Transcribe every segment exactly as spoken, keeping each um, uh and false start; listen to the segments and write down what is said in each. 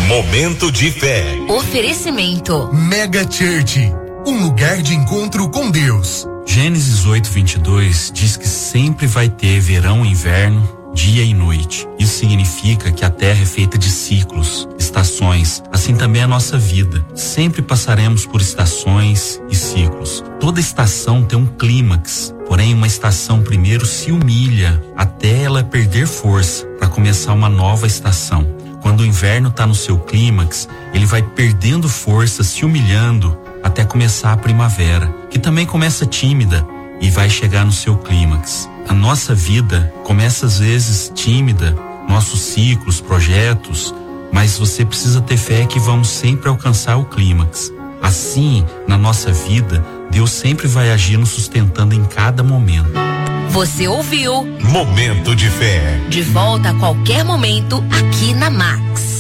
Momento de fé. Oferecimento. Mega Church, um lugar de encontro com Deus. Gênesis oito, vinte e dois diz que sempre vai ter verão e inverno, dia e noite. Isso significa que a terra é feita de ciclos, estações. Assim também é a nossa vida. Sempre passaremos por estações e ciclos. Toda estação tem um clímax. Porém, uma estação primeiro se humilha até ela perder força para começar uma nova estação. Quando o inverno está no seu clímax, ele vai perdendo força, se humilhando até começar a primavera, que também começa tímida e vai chegar no seu clímax. A nossa vida começa às vezes tímida, nossos ciclos, projetos, mas você precisa ter fé que vamos sempre alcançar o clímax. Assim, na nossa vida, Deus sempre vai agir nos sustentando em cada momento. Você ouviu Momento de Fé. De volta a qualquer momento aqui na Max.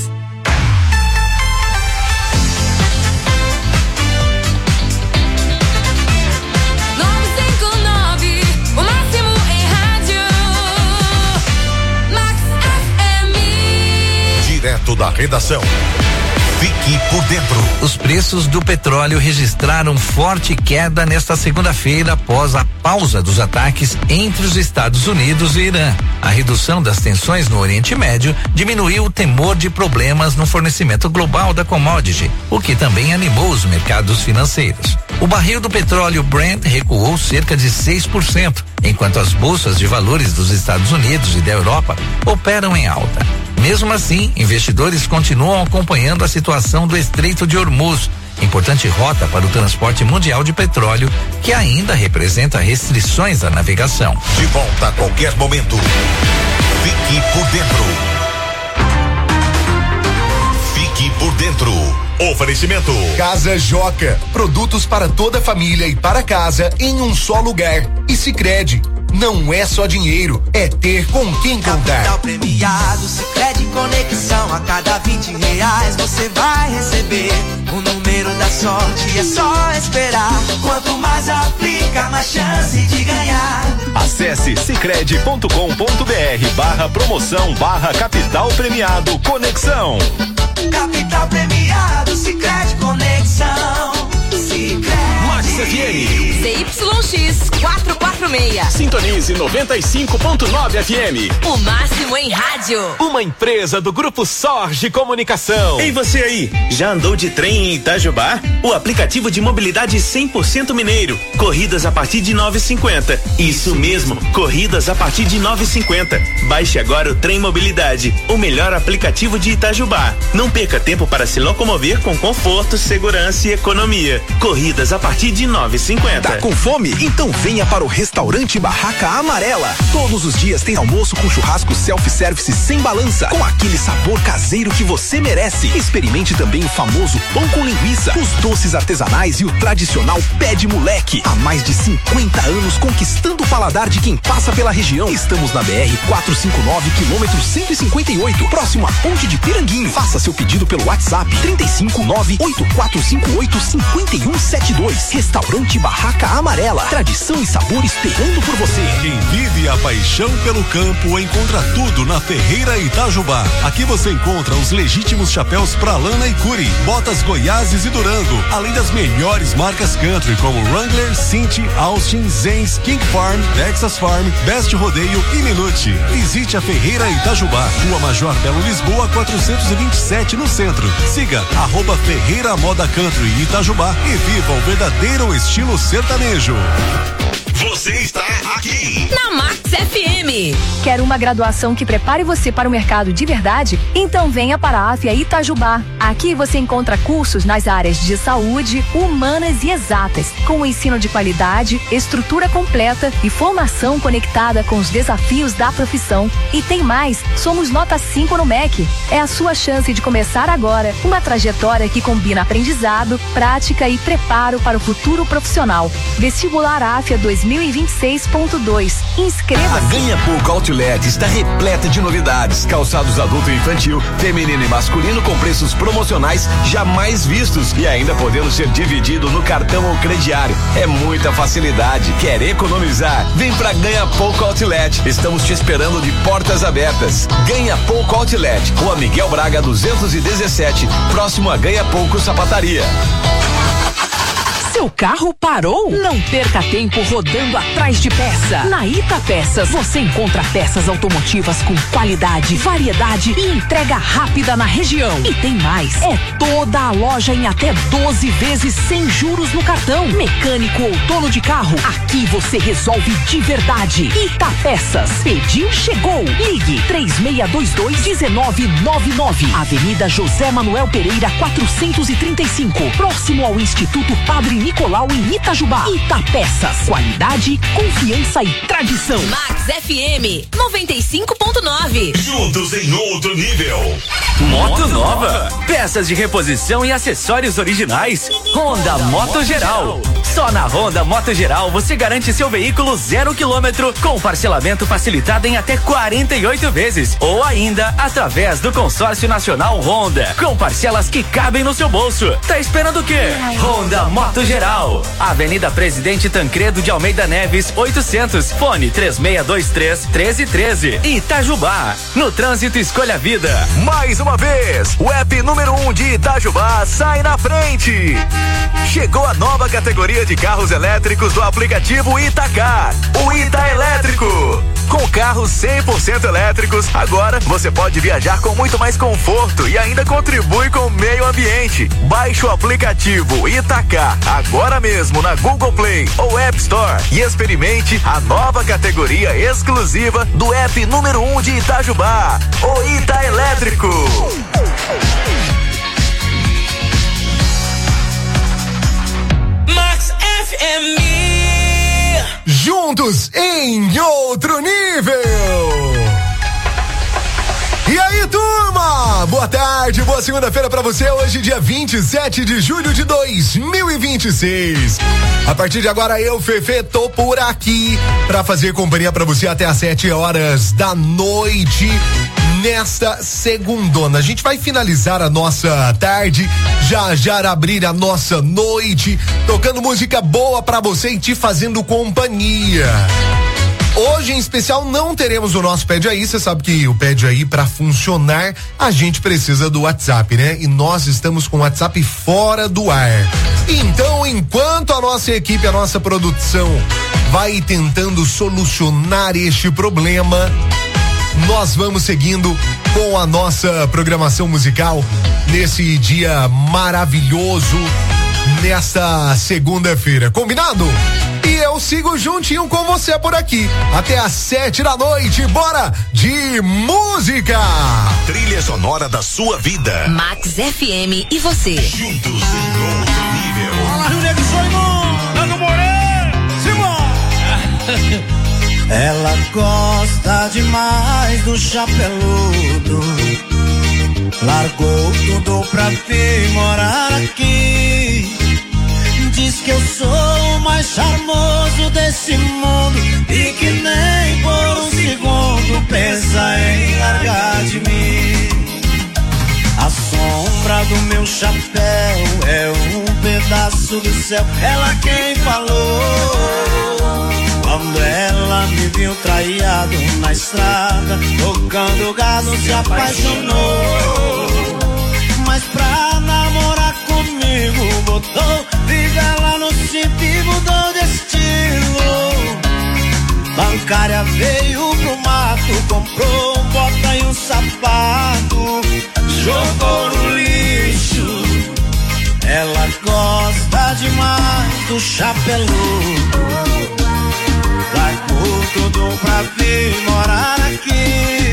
Direto da redação. Fique por dentro. Os preços do petróleo registraram forte queda nesta segunda-feira após a pausa dos ataques entre os Estados Unidos e Irã. A redução das tensões no Oriente Médio diminuiu o temor de problemas no fornecimento global da commodity, o que também animou os mercados financeiros. O barril do petróleo Brent recuou cerca de seis por cento, enquanto as bolsas de valores dos Estados Unidos e da Europa operam em alta. Mesmo assim, investidores continuam acompanhando a situação do Estreito de Hormuz, importante rota para o transporte mundial de petróleo, que ainda representa restrições à navegação. De volta a qualquer momento. Fique por dentro. Fique por dentro. Oferecimento. Casa Joca, produtos para toda a família e para casa em um só lugar. E Sicredi, não é só dinheiro, é ter com quem contar. Capital premiado, Sicredi Conexão, a cada vinte reais você vai receber o número da sorte, é só esperar. Quanto mais aplica, mais chance de ganhar. Acesse sicredi ponto com ponto br barra promoção barra capital premiado Conexão. Capital premiado, Sicredi Conexão. Sicredi. Max F M. C Y X quatrocentos e quarenta e seis. Sintonize noventa e cinco ponto nove F M. O máximo em rádio. Uma empresa do Grupo Sorge Comunicação. Ei, você aí, já andou de trem em Itajubá? O aplicativo de mobilidade cem por cento mineiro. Corridas a partir de nove e cinquenta. Isso mesmo, corridas a partir de nove e cinquenta. Baixe agora o Trem Mobilidade, o melhor aplicativo de Itajubá. Não perca tempo para se locomover com conforto, segurança e economia. Corridas a partir de nove e cinquenta. Tá com fome? Então venha para o restaurante Barraca Amarela. Todos os dias tem almoço com churrasco self-service sem balança, com aquele sabor caseiro que você merece. Experimente também o famoso pão com linguiça, os doces artesanais e o tradicional pé de moleque. Há mais de cinquenta anos conquistando o paladar de quem passa pela região. Estamos na B R quatrocentos e cinquenta e nove, quilômetro cento e cinquenta e oito, próximo à Ponte de Piranguinho. Faça seu pedido pelo WhatsApp trinta e cinco, nove oito quatro cinco oito, cinco um sete dois. Restaurante Barraca Amarela. Tradição e sabor esperando por você. Quem vive a paixão pelo campo encontra tudo na Ferreira Itajubá. Aqui você encontra os legítimos chapéus pra lana e curi, botas Goiáses e Durango, além das melhores marcas country como Wrangler, Cinti, Austin, Zenz, King Farm, Texas Farm, Best Rodeio e Minute. Visite a Ferreira Itajubá, Rua Major Belo Lisboa, quatrocentos e vinte e sete no centro. Siga arroba Ferreira Moda Country Itajubá e viva o verdadeiro estilo sertanejo. Você está aqui na Max F M. Quer uma graduação que prepare você para o mercado de verdade? Então venha para a Afia Itajubá. Aqui você encontra cursos nas áreas de saúde, humanas e exatas, com o ensino de qualidade, estrutura completa e formação conectada com os desafios da profissão. E tem mais, somos nota cinco no M E C. É a sua chance de começar agora uma trajetória que combina aprendizado, prática e preparo para o futuro profissional. Vestibular Afia dois mil e vinte e seis ponto dois. Inscreva-se. A Ganha Pouco Outlet está repleta de novidades. Calçados adulto e infantil, feminino e masculino com preços promocionais jamais vistos e ainda podendo ser dividido no cartão ou crediário. É muita facilidade. Quer economizar? Vem pra Ganha Pouco Outlet. Estamos te esperando de portas abertas. Ganha Pouco Outlet, Rua Miguel Braga duzentos e dezessete, próximo a Ganha Pouco Sapataria. Seu carro parou? Não perca tempo rodando atrás de peça. Na Ita Peças você encontra peças automotivas com qualidade, variedade e entrega rápida na região. E tem mais, é toda a loja em até doze vezes sem juros no cartão. Mecânico ou dono de carro, aqui você resolve de verdade. Ita Peças, pediu, chegou. Ligue três seis dois dois, um nove nove nove. Avenida José Manuel Pereira quatrocentos e trinta e cinco, próximo ao Instituto Padre Nicolau em Itajubá. Ita Peças, qualidade, confiança e tradição. Max F M noventa e cinco ponto nove. Juntos em outro nível. Moto nova, peças de reposição e acessórios originais. Honda Moto Geral. Só na Honda Moto Geral você garante seu veículo zero quilômetro com parcelamento facilitado em até quarenta e oito vezes ou ainda através do Consórcio Nacional Honda com parcelas que cabem no seu bolso. Tá esperando o quê? Honda Moto Geral. Avenida Presidente Tancredo de Almeida Neves oitocentos. Fone três seis dois três, um três um três. Itajubá. No trânsito escolha a vida. Mais uma vez, o app número um de Itajubá sai na frente. Chegou a nova categoria de carros elétricos do aplicativo Itacar, o Ita Elétrico. Com carros cem por cento elétricos, agora você pode viajar com muito mais conforto e ainda contribui com o meio ambiente. Baixe o aplicativo Itacar agora mesmo na Google Play ou App Store e experimente a nova categoria exclusiva do app número um de Itajubá, o Ita Elétrico. Max F M. Juntos em outro nível. E aí, turma? Boa tarde, boa segunda-feira pra você. Hoje, dia vinte e sete de julho de dois mil e vinte e seis. A partir de agora, eu, Fefe, tô por aqui pra fazer companhia pra você até às sete horas da noite. Nesta segundona, a gente vai finalizar a nossa tarde, já já abrir a nossa noite, tocando música boa pra você e te fazendo companhia. Hoje, em especial, não teremos o nosso Pede Aí. Você sabe que o Pede Aí, pra funcionar, a gente precisa do WhatsApp, né? E nós estamos com o WhatsApp fora do ar. Então, enquanto a nossa equipe, a nossa produção vai tentando solucionar este problema, nós vamos seguindo com a nossa programação musical nesse dia maravilhoso, nesta segunda-feira. Combinado? E eu sigo juntinho com você por aqui até às sete da noite. Bora de música! A trilha sonora da sua vida. Max F M e você. Juntos em outro nível. Fala, Rio Negro, sou irmão. Nando Moreira. Simão. Ela gosta demais do chapeludo. Largou tudo pra vir morar aqui. Diz que eu sou o mais charmoso desse mundo e que nem por um segundo pensa em largar de mim. A sombra do meu chapéu é um pedaço do céu. Ela quem falou. Quando ela me viu traído na estrada, tocando gado, se apaixonou. Mas pra namorar comigo, botou fivela no cinto e mudou de estilo. Bancária veio pro mato, comprou um bota e um sapato, jogou no lixo. Ela gosta demais do chapeludo. Largou tudo pra vir morar aqui.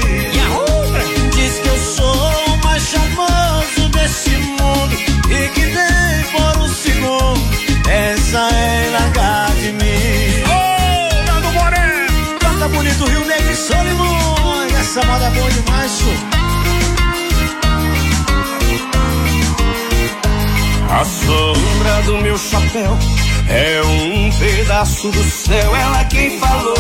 Diz que eu sou o mais charmoso desse mundo e que nem por um segundo pensa em largar de mim. Ô, oh, Nando Moreira, canta bonito Rio Negro e Solimões. Essa moda é boa demais, senhor. A sombra do meu chapéu É um pedaço do céu, ela quem falou.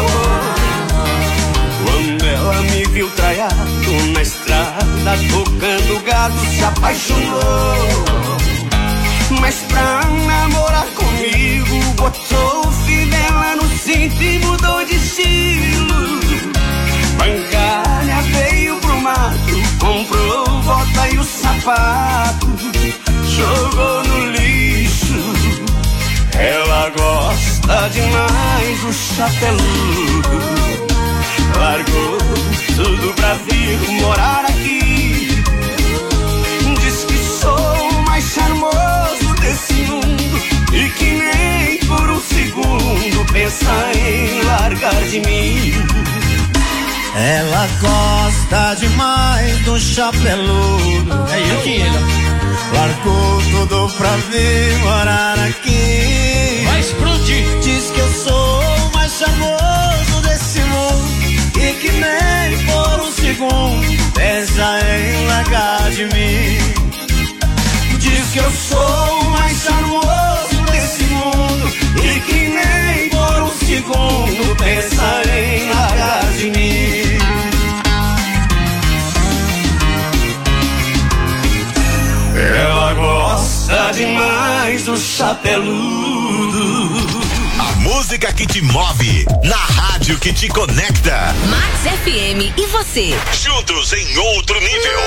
Quando ela me viu traiado na estrada, tocando gado, se apaixonou. Mas pra namorar comigo, botou fivela no cinto e mudou de estilo. Bancária veio pro mato, comprou bota e o sapato, jogou no lixo. Ela gosta demais do chapeludo, largou tudo pra vir morar aqui. Diz que sou o mais charmoso desse mundo e que nem por um segundo pensa em largar de mim. Ela gosta demais do chapeludo. É ele que ele. Largou tudo pra vir morar aqui. Vai explodir. Diz que eu sou o mais charmoso desse mundo e que nem por um segundo pensa em largar de mim. Diz que eu sou o mais charmoso desse mundo e que nem por um segundo pensa em largar de mim. Ela gosta demais do chapeludo. A música que te move, na rádio que te conecta. Max F M e você. Juntos em outro nível.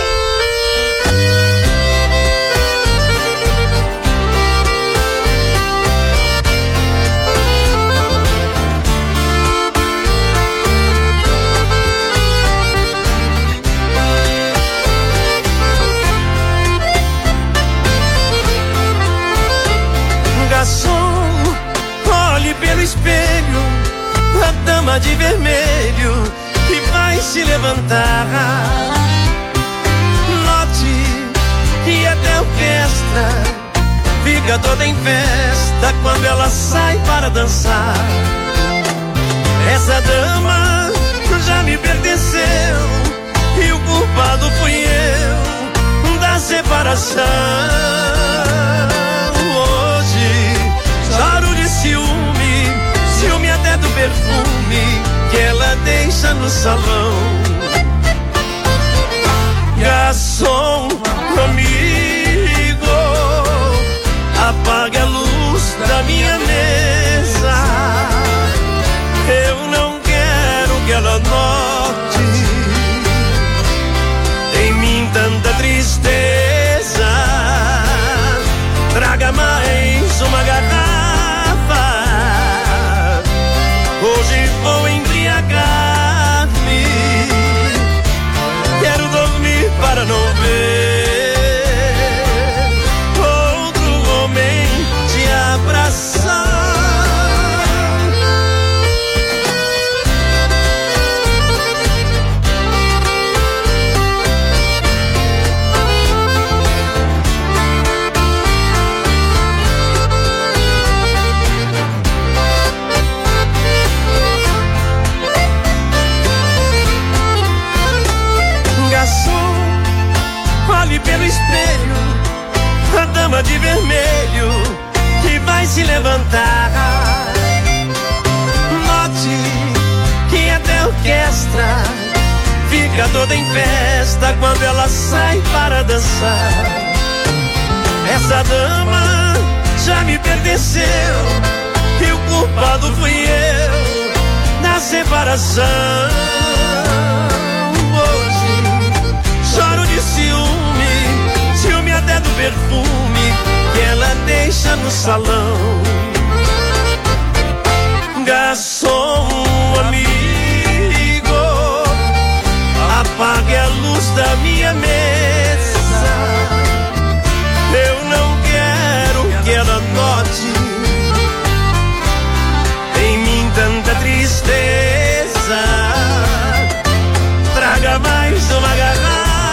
Garçom, olhe pelo espelho, a dama de vermelho que vai se levantar. Note que até a orquestra fica toda em festa quando ela sai para dançar. Essa dama já me pertenceu e o culpado fui eu da separação. Choro de ciúme, ciúme até do perfume que ela deixa no salão. Garçom, amigo, apaga a luz da minha mesa. Eu não quero que ela note em mim tanta tristeza. Traga mais uma garrafa. Hoje vou embriagar-me. Quero dormir para não ver outro homem te abraçar. Olhe pelo espelho, a dama de vermelho que vai se levantar. Note que até a orquestra fica toda em festa quando ela sai para dançar. Essa dama já me pertenceu e o culpado fui eu na separação. Choro de ciúme, ciúme até do perfume que ela deixa no salão. Garçom, amigo, apague a luz da minha mesa. Eu não quero que ela note em mim tanta tristeza. Traga mais uma garrafa.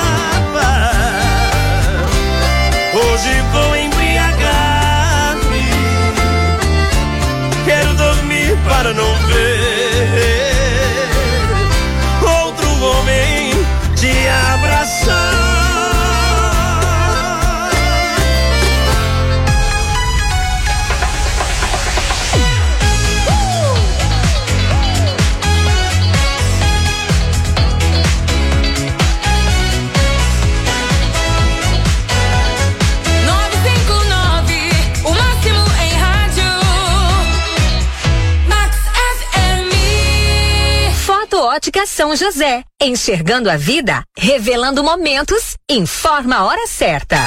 Hoje vou embriagar-me. Quero dormir para não ver outro homem te abraçar. Ótica São José. Enxergando a vida, revelando momentos. Informa a hora certa.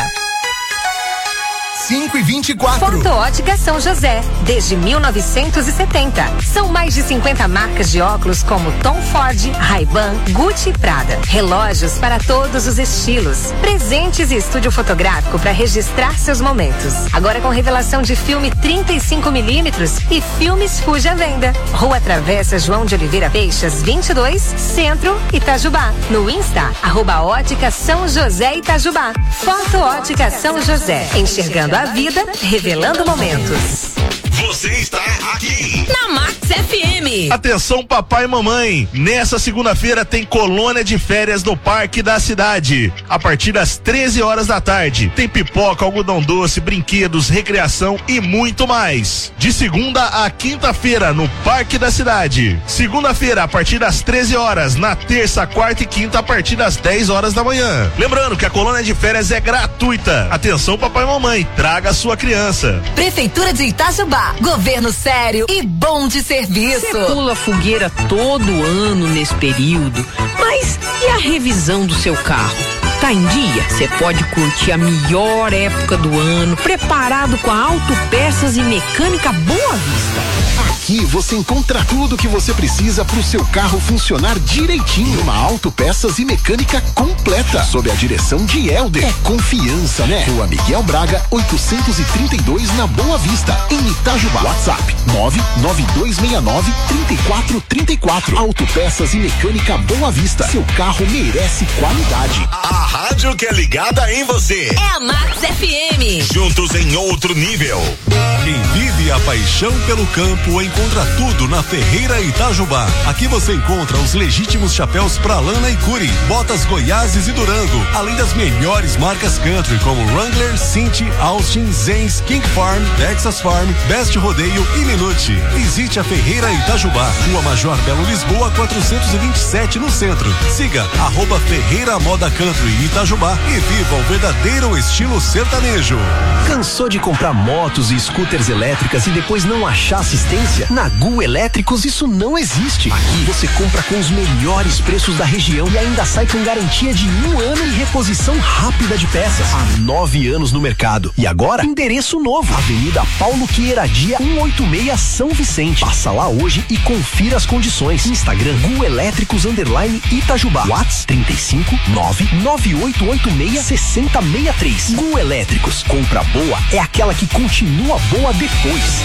cinco e vinte e quatro. Foto Ótica São José, desde mil novecentos e setenta. São mais de cinquenta marcas de óculos como Tom Ford, Ray-Ban, Gucci e Prada. Relógios para todos os estilos. Presentes e estúdio fotográfico para registrar seus momentos. Agora com revelação de filme trinta e cinco milímetros e filmes Fuji à venda. Rua Travessa João de Oliveira Peixas, vinte e dois, Centro, Itajubá. No Insta, arroba Ótica São José Itajubá. Foto Ótica São José. Enxergando a vida, revelando momentos. Você está aqui na Max F M. Atenção papai e mamãe, nessa segunda-feira tem colônia de férias no Parque da Cidade, a partir das treze horas da tarde. Tem pipoca, algodão doce, brinquedos, recreação e muito mais. De segunda a quinta-feira no Parque da Cidade. Segunda-feira a partir das treze horas, na terça, quarta e quinta a partir das dez horas da manhã. Lembrando que a colônia de férias é gratuita. Atenção papai e mamãe, traga a sua criança. Prefeitura de Itajubá, governo sério e bom de serviço. Você pula fogueira todo ano nesse período, mas e a revisão do seu carro? Tá em dia? Você pode curtir a melhor época do ano, preparado com a Autopeças e Mecânica Boa Vista. Aqui você encontra tudo que você precisa para o seu carro funcionar direitinho. Uma Autopeças e Mecânica completa, sob a direção de Helder. É confiança, né? Rua Miguel Braga, oitocentos e trinta e dois, na Boa Vista, em Itajubá. WhatsApp nove nove dois seis nove, três quatro três quatro. Autopeças e Mecânica Boa Vista. Seu carro merece qualidade. A rádio que é ligada em você é a Max F M. Juntos em outro nível. Quem vive a paixão pelo campo encontra tudo na Ferreira Itajubá. Aqui você encontra os legítimos chapéus pra lana e curi, botas Goiáses e Durango, além das melhores marcas country como Wrangler, Cinti, Austin, Zenz, King Farm, Texas Farm, Best Rodeio e Minute. Visite a Ferreira Itajubá, Rua Major Belo Lisboa, quatrocentos e vinte e sete, no centro. Siga arroba Ferreira Moda Country Itajubá e viva o verdadeiro estilo sertanejo. Cansou de comprar motos e scooters elétricas e depois não achar assistência? Na Gu Elétricos isso não existe. Aqui você compra com os melhores preços da região e ainda sai com garantia de um ano e reposição rápida de peças. Há nove anos no mercado. E agora, endereço novo. Avenida Paulo Queiradia, cento e oitenta e seis, São Vicente. Passa lá hoje e confira as condições. Instagram Gu Elétricos underline Itajubá. WhatsApp trinta e cinco, nove nove oito oito seis, seis zero seis três. Gu Elétricos. Compra boa é aquela que continua boa depois.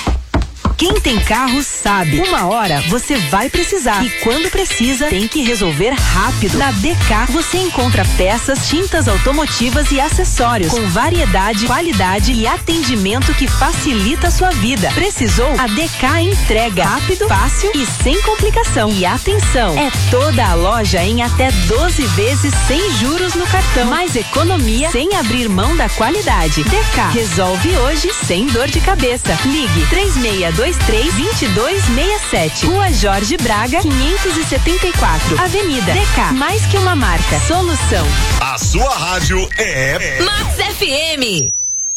Quem tem carro sabe, uma hora você vai precisar e quando precisa tem que resolver rápido. Na D K você encontra peças, tintas automotivas e acessórios com variedade, qualidade e atendimento que facilita a sua vida. Precisou? A D K entrega rápido, fácil e sem complicação. E atenção, é toda a loja em até doze vezes sem juros no cartão. Mais economia sem abrir mão da qualidade. D K resolve hoje sem dor de cabeça. Ligue três seis dois três, dois dois seis sete. Rua Jorge Braga, quinhentos e setenta e quatro. Avenida D K. Mais que uma marca. Solução. A sua rádio é Max F M.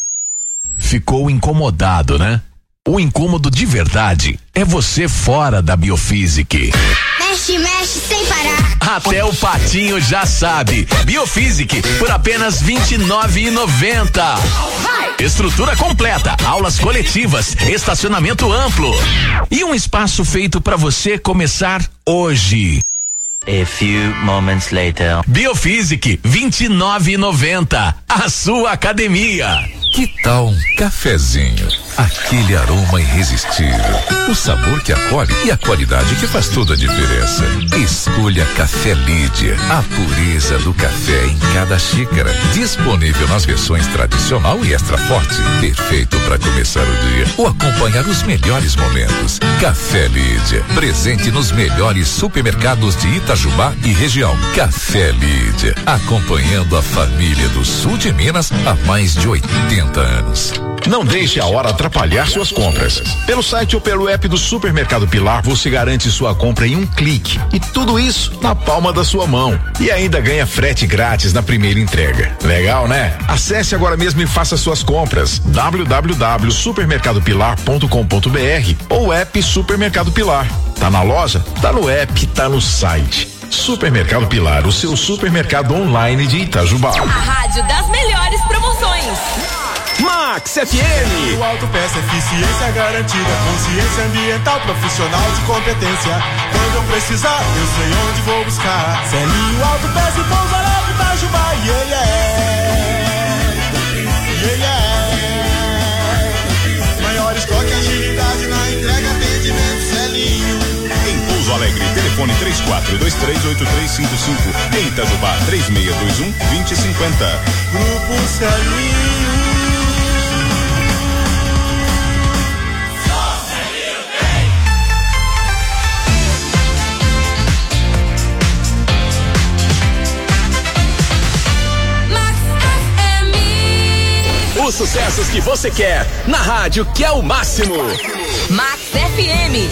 Ficou incomodado, né? O incômodo de verdade é você fora da Biofísic. Mexe, mexe sem parar. Até o patinho já sabe. Biofísic por apenas vinte e nove reais e noventa centavos. Estrutura completa, aulas coletivas, estacionamento amplo e um espaço feito para você começar hoje. A few moments later. Biofísic vinte e nove reais e noventa centavos. A sua academia. Que tal um cafezinho? Aquele aroma irresistível, o sabor que acolhe e a qualidade que faz toda a diferença. Escolha Café Lídia, a pureza do café em cada xícara. Disponível nas versões tradicional e extra forte. Perfeito para começar o dia ou acompanhar os melhores momentos. Café Lídia, presente nos melhores supermercados de Itajubá e região. Café Lídia, acompanhando a família do sul de Minas há mais de oitenta anos. Não deixe a hora atrapalhar suas compras. Pelo site ou pelo app do Supermercado Pilar, você garante sua compra em um clique. E tudo isso na palma da sua mão. E ainda ganha frete grátis na primeira entrega. Legal, né? Acesse agora mesmo e faça suas compras. w w w ponto supermercado pilar ponto com ponto b r ou app Supermercado Pilar. Tá na loja? Tá no app, tá no site. Supermercado Pilar, o seu supermercado online de Itajubá. A rádio das melhores promoções. Max F M. O Autopeça, eficiência garantida, consciência ambiental, profissional de competência. Quando eu precisar, eu sei onde vou buscar. Celinho Autopeça e Pouso Alegre, Itajubá. Yeah, yeah. Yeah, yeah. Maior estoque, agilidade na entrega, atendimento, Celinho. Em Pouso Alegre, telefone três quatro dois três oito três cinco cinco. Em Itajubá, três seis dois um dois zero cinco zero. Grupo Celinho. Os sucessos que você quer, na rádio que é o máximo. Max F M.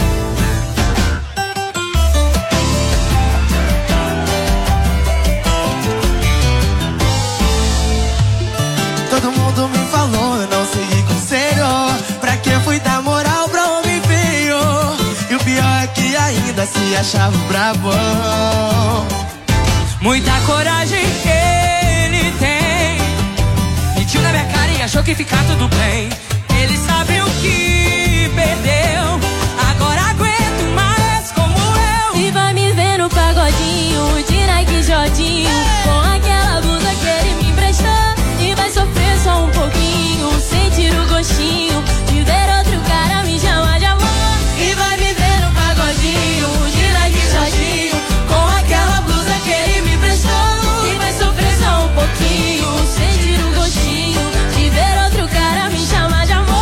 Todo mundo me falou, eu não segui conselho. Pra que fui dar moral pra homem feio? E o pior é que ainda se achava brabão. Muita coragem ele tem. Mentiu na minha cara e achou que fica tudo bem. Ele sabe o que perdeu. Agora aguento mais como eu. E vai me ver no pagodinho de Nike Jodinho, com aquela blusa que ele me emprestou. E vai sofrer só um pouquinho, sentir o gostinho de ver outro cara me chamar de amor. E vai me ver no pagodinho de Nike Jodinho, com aquela blusa que ele me emprestou. E vai sofrer só um pouquinho, sentir o gostinho de ver outro cara me chamar de amor.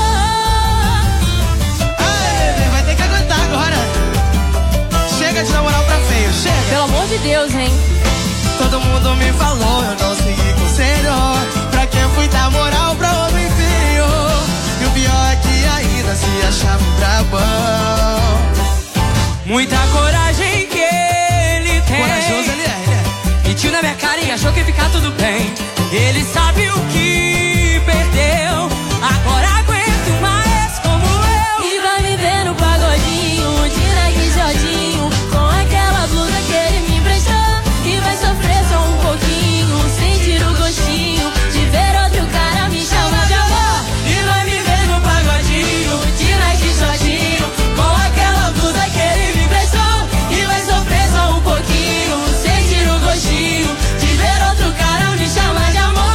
Ai, bebê, vai ter que aguentar agora. Chega de dar moral pra feio, chega. Pelo amor de Deus, hein? Todo mundo me falou, eu não segui conselho. Pra que fui dar moral pra homem feio? E o pior é que ainda se achava um brabão. Muita coragem que ele tem. Corajoso ele é, ele é. Mentiu na minha cara e achou que ia ficar tudo bem. Ele sabe o que perdeu. Agora aguento mais como eu. E vai me ver no pagodinho de Nike Jodinho, com aquela blusa que ele me emprestou. E vai sofrer só um pouquinho, sentir o gostinho de ver outro cara me chamar de amor. E vai me ver no pagodinho de Nike Jodinho, com aquela blusa que ele me emprestou. E vai sofrer só um pouquinho, sentir o gostinho de ver outro cara me chamar de amor.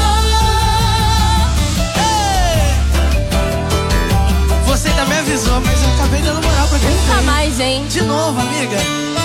Você também avisou, mas eu acabei dando moral pra quem Nunca fez. mais, hein? De novo, amiga.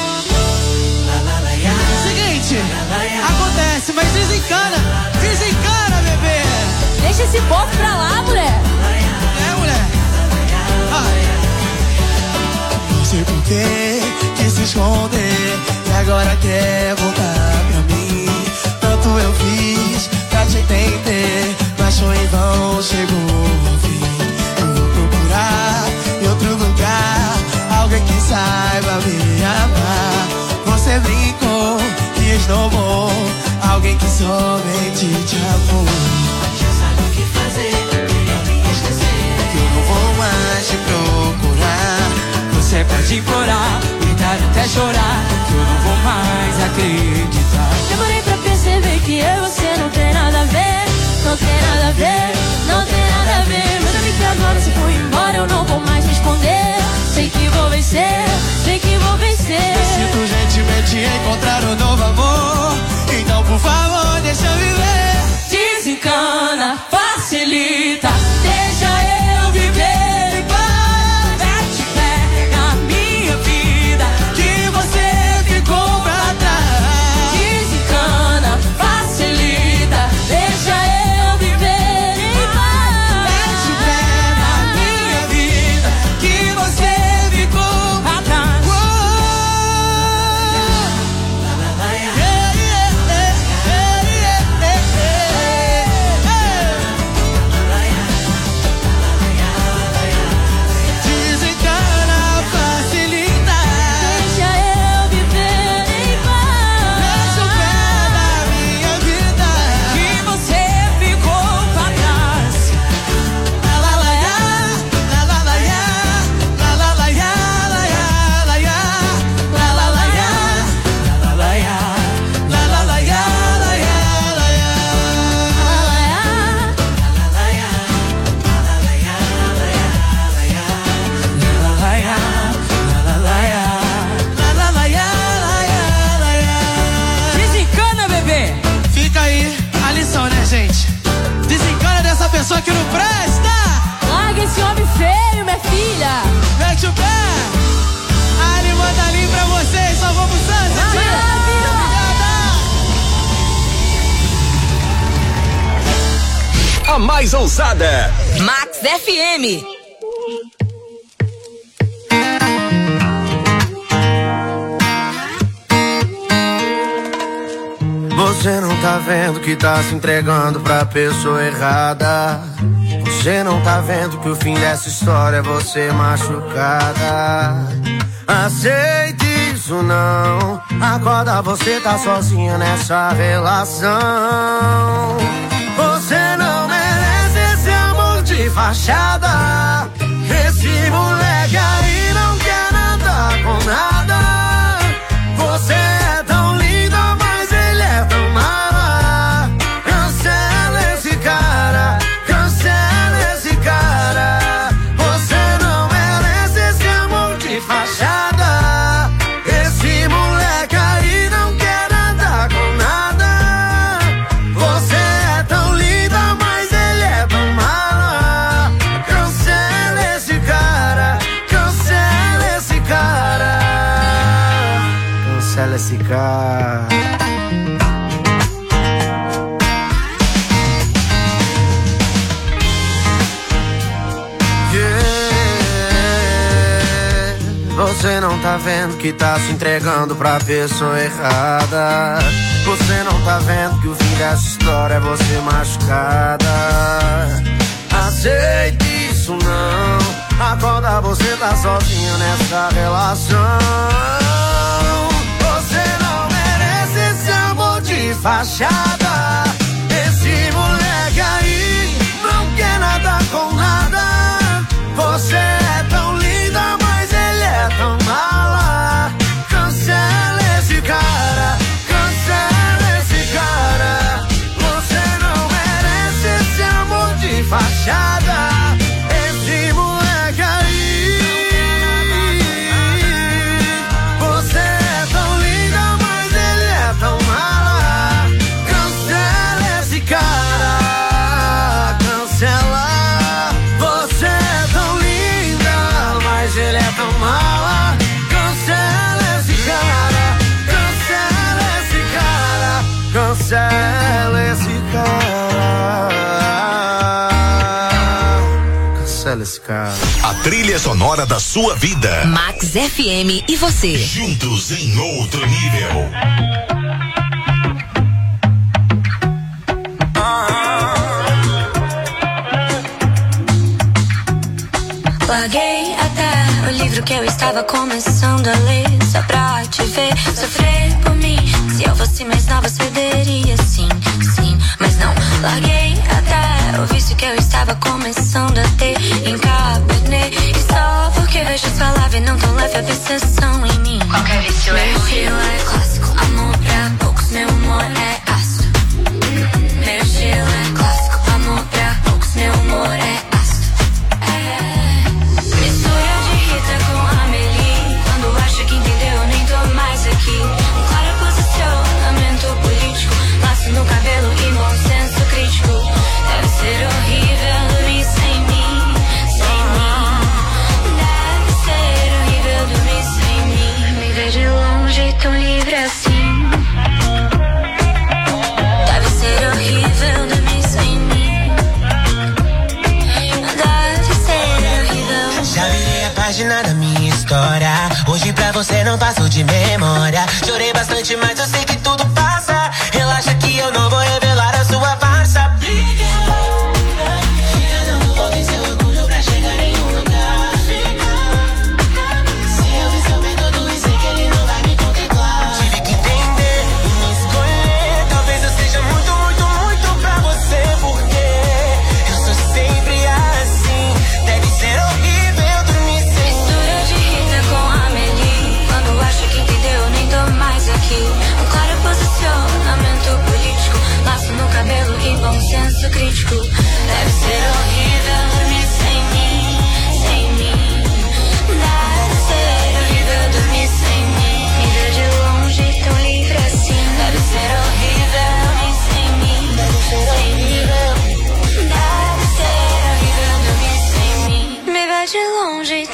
Seguinte, acontece, mas desencana. Desencana, bebê. Deixa esse povo pra lá, mulher. É, mulher. Ai. Não sei por que quis se esconder e agora quer voltar pra mim. Tanto eu fiz pra te entender, mas foi em vão, chegou ao fim. Eu vou procurar em outro lugar alguém que saiba me amar. Você brincou e esnobou alguém que somente te amou. Já sabe o que fazer, melhor me esquecer. Que eu não vou mais te procurar. Você pode implorar, gritar até chorar, que eu não vou mais acreditar. Demorei pra perceber que eu e você não tem nada a ver. Não tem nada a ver, não tem nada a ver. Mas eu vi que agora se for embora eu não vou mais responder. Sei que vou vencer, sei que vou vencer. Sinto gentilmente encontrar um novo amor. Então por favor deixa eu viver. Desencana, facilita, deixa eu viver em paz. Mete pé na minha vida, que você ficou pra trás. Desencana, facilita, deixa eu viver em paz. Mete pé na minha vida, que você ficou pra trás. Yeah, yeah, yeah, yeah. pessoa que não presta. Larga esse homem feio, minha filha. Mete o pé. Ali, manda ali pra vocês. Só vamos Santos, tia. A mais ousada. Max F M. Você não tá vendo que tá se entregando pra pessoa errada. Você não tá vendo que o fim dessa história é você machucada. Aceite isso não. Acorda, você tá sozinha nessa relação. Você não merece esse amor de fachada. Esse moleque aí não quer nada com nada. Você é tão linda, mas ele é tão mala. Cancela esse cara, cancela esse cara. Você não merece esse amor de fachada. Esse moleque aí não quer nada com nada. Você é tão linda, mas ele é tão mala. Cancela esse cara, cancela esse cara. Cancela esse cara. Você não tá vendo que tá se entregando pra pessoa errada. Você não tá vendo que o fim dessa história é você machucada. Aceite isso não. Acorda, você tá sozinho nessa relação. Você não merece esse amor de fachada. Esse moleque aí não quer nada com nada. Você é tão linda, mas ele é tão mala. Cancela esse cara, cancela esse cara. Você não merece esse amor de fachada. Esse moleque aí. Você é tão linda, mas ele é tão mala. Cancela esse cara, cancela. Você é tão linda, mas ele é tão mala. Cancela esse cara, cancela esse cara, cancela esse cara, cancela esse cara. A trilha sonora da sua vida. Max F M e você. Juntos em outro nível. Larguei até o livro que eu estava começando a ler, só pra te ver sofrer por mim. Se eu fosse mais nova, cederia sim, sim, mas não. Larguei até o vício que eu estava começando a ter, encapernei. E só porque vejo sua live não tão leve a obsessão em mim. Qualquer vício é ruim. Meu estilo é clássico, amor pra poucos, meu humor é ácido. Meu estilo é clássico, amor pra poucos, meu humor é ácido. Com a Amelie, quando acha que entendeu, nem tô mais aqui. Um claro posicionamento político, laço no cabelo e bom senso crítico. Deve ser horrível dormir sem mim, sem mim. Deve ser horrível dormir sem mim. Me ver de longe tão livre assim. Deve ser horrível dormir sem mim. Deve ser horrível. Já virei a página da minha história. Hoje pra você não passo de memória. Chorei bastante, mas eu sei que tudo passa. Relaxa que eu não vou revelar a sua farsa. Eu não vou ter seu orgulho pra chegar em nenhum lugar. Se eu vi seu método e sei que ele não vai me contemplar. Tive que entender e me escolher. Talvez eu seja muito, muito, muito pra você. Porque eu sou sempre assim. Deve ser horrível dormir sem mim. Mistura de Rita com a Amelie, quando acha que entendeu, nem tô mais aqui. Um claro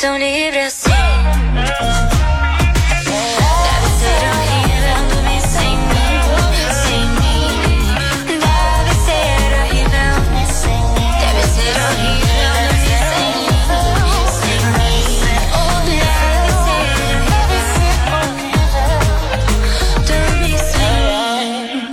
tão livre assim. Deve ser horrível dormir sem mim, sem mim. Deve ser horrível, deve ser horrível dormir sem mim, sem mim. Deve ser horrível dormir sem mim.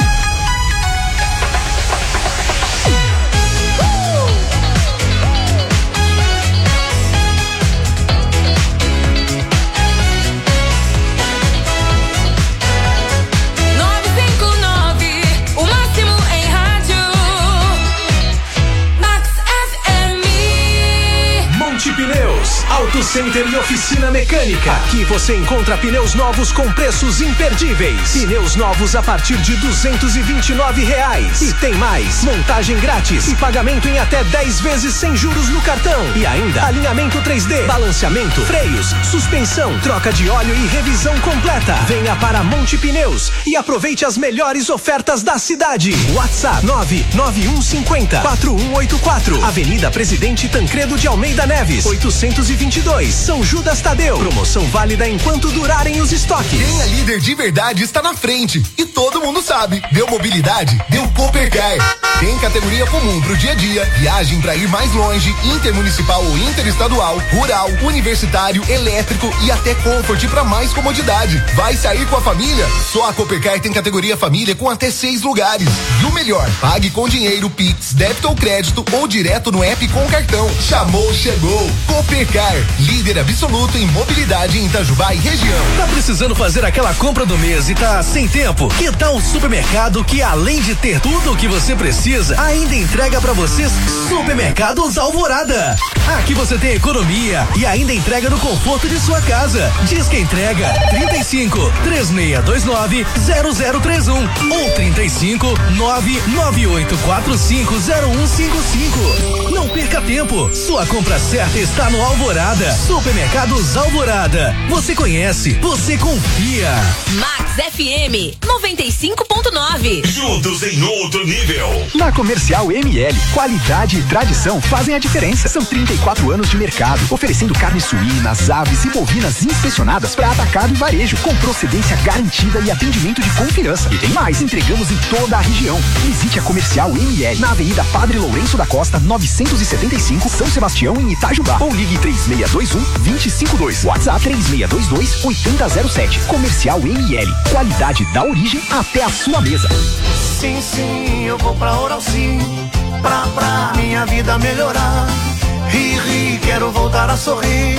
Pneus, Auto Center e Oficina Mecânica. Aqui você encontra pneus novos com preços imperdíveis. Pneus novos a partir de duzentos e vinte e nove reais. E tem mais, montagem grátis e pagamento em até dez vezes sem juros no cartão. E ainda alinhamento três D, balanceamento, freios, suspensão, troca de óleo e revisão completa. Venha para Monte Pneus e aproveite as melhores ofertas da cidade. WhatsApp nove nove um cinco zero quatro um oito quatro. Avenida Presidente Tancredo de Almeida Neves, oitocentos e vinte e dois, São Judas Tadeu. Promoção válida enquanto durarem os estoques. Quem é líder de verdade está na frente e todo mundo sabe. Deu mobilidade, deu Coopercar. Tem categoria comum pro dia a dia, viagem para ir mais longe, intermunicipal ou interestadual, rural, universitário, elétrico e até Comfort para mais comodidade. Vai sair com a família? Só a Coopercar tem categoria família com até seis lugares. E o melhor, pague com dinheiro, Pix, débito ou crédito ou direto no app com cartão. Chamou, chegou. Coopercar, líder absoluto em mobilidade em Itajubá e região. Tá precisando fazer aquela compra do mês e tá sem tempo? Que tal um supermercado que, além de ter tudo o que você precisa, ainda entrega pra vocês? Supermercados Alvorada. Aqui você tem economia e ainda entrega no conforto de sua casa. Diz que entrega trinta e cinco, três seis dois nove, zero zero três um ou trinta e cinco, nove nove oito quatro cinco zero um cinco cinco. Não perca tempo. Sua compra certa está no Alvorada. Supermercados Alvorada. Você conhece, você confia. Max F M noventa e cinco ponto nove. Juntos em outro nível. Na Comercial M L, qualidade e tradição fazem a diferença. São trinta e quatro anos de mercado, oferecendo carnes suínas, aves e bovinas inspecionadas para atacado e varejo, com procedência garantida e atendimento de confiança. E tem mais, entregamos em toda a região. Visite a Comercial M L na Avenida Padre Lourenço da Costa, novecentos e setenta e cinco, São Sebastião, em Itajubá. Ou ligue três seis dois um, dois zero cinco dois. WhatsApp três seis dois dois, oito zero zero sete. Comercial M L. Qualidade da origem até a sua mesa. Sim, sim, eu vou pra Oral Sim, pra, pra minha vida melhorar. Ri, ri, quero voltar a sorrir.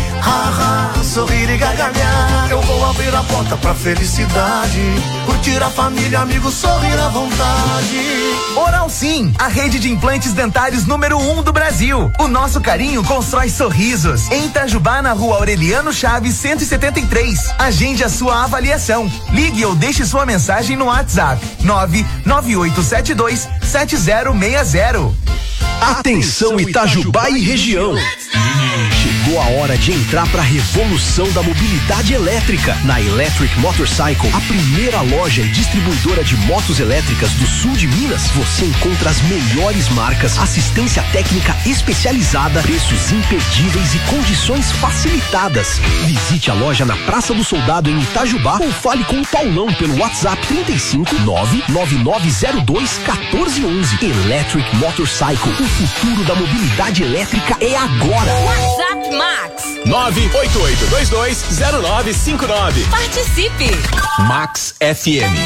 Ha, ha, sorrir e gargalhar. Eu vou abrir a porta pra felicidade, curtir a família, amigos, sorrir à vontade. Oral Sim, a rede de implantes dentários número um do Brasil. O nosso carinho constrói sorrisos. Em Itajubá, na rua Aureliano Chaves, cento e setenta e três. Agende a sua avaliação. Ligue ou deixe sua mensagem no WhatsApp nove nove oito sete dois sete zero seis zero. Atenção Itajubá e região. Chegou a hora de entrar para a revolução da mobilidade elétrica. Na Electric Motorcycle, a primeira loja e distribuidora de motos elétricas do sul de Minas, você encontra as melhores marcas, assistência técnica especializada, preços imperdíveis e condições facilitadas. Visite a loja na Praça do Soldado em Itajubá ou fale com o Paulão pelo WhatsApp trinta e cinco, nove nove nove zero dois, um quatro um um. Electric Motorcycle, o futuro da mobilidade elétrica é agora. WhatsApp Max nove oito oito dois dois zero nove cinco nove. Participe. Max F M.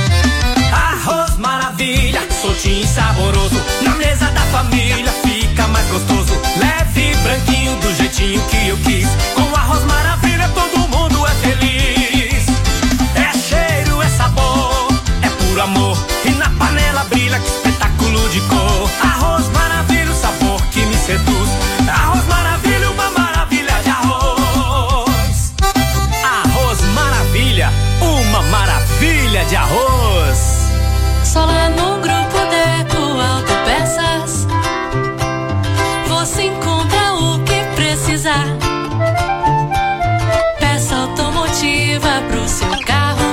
Arroz maravilha, soltinho e saboroso, na mesa da família fica mais gostoso. Leve, branquinho, do jeitinho que eu quis. Com arroz maravilha todo mundo é feliz. É cheiro, é sabor, é puro amor. E na panela brilha, que espetáculo de cor. Arroz maravilha, o sabor que me seduz. Arroz maravilha, uma maravilha de arroz. Arroz maravilha, uma maravilha de arroz. Só lá no grupo Deco Autopeças você encontra o que precisar. Peça automotiva pro seu carro,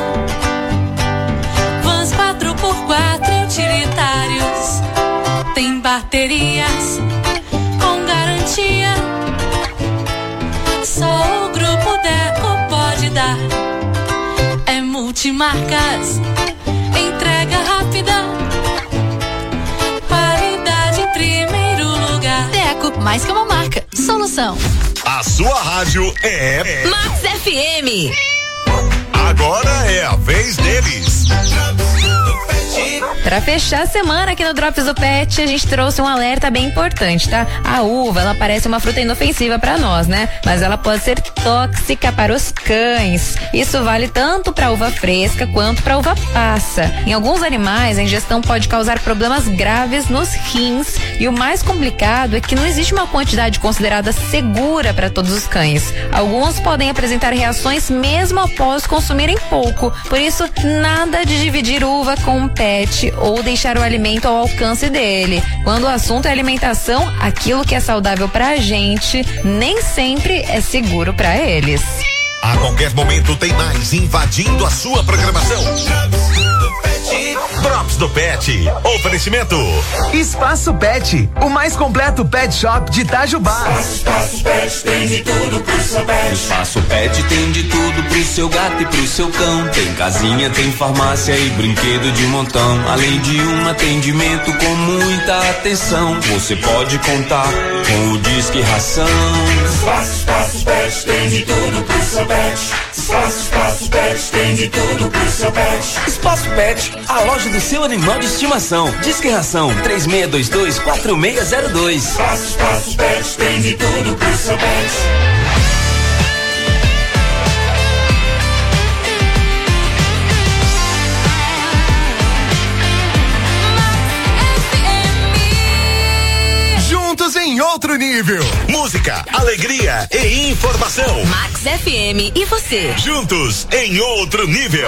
vans quatro por quatro utilitários, tem baterias com garantia, só o Grupo Deco pode dar. É multimarcas, entrega rápida, qualidade em primeiro lugar. Deco, mais que uma marca, solução. A sua rádio é Max F M. Agora é a vez deles. Pra fechar a semana aqui no Drops do Pet, a gente trouxe um alerta bem importante, tá? A uva, ela parece uma fruta inofensiva pra nós, né? Mas ela pode ser tóxica para os cães. Isso vale tanto pra uva fresca quanto pra uva passa. Em alguns animais, a ingestão pode causar problemas graves nos rins. E o mais complicado é que não existe uma quantidade considerada segura para todos os cães. Alguns podem apresentar reações mesmo após consumirem pouco. Por isso, nada de dividir uva com um pet ou deixar o alimento ao alcance dele. Quando o assunto é alimentação, aquilo que é saudável pra gente nem sempre é seguro pra eles. A qualquer momento tem mais invadindo a sua programação. Drops do Pet. Oferecimento Espaço Pet, o mais completo pet shop de Itajubá. Espaço Pet tem de tudo pro seu pet. Espaço Pet tem de tudo pro seu gato e pro seu cão. Tem casinha, tem farmácia e brinquedo de montão. Além de um atendimento com muita atenção. Você pode contar com o Disque Ração. Espaço, Espaço Pet tem de tudo pro seu pet. Espaço, Espaço Pet tem de tudo pro seu pet. Espaço Pet, a loja do seu animal de estimação. Disque Ração três seis dois dois, quatro seis zero dois. Espaço, Espaço Pet tem de tudo pro seu pet. Em outro nível. Música, alegria e informação. Max F M e você. Juntos em outro nível.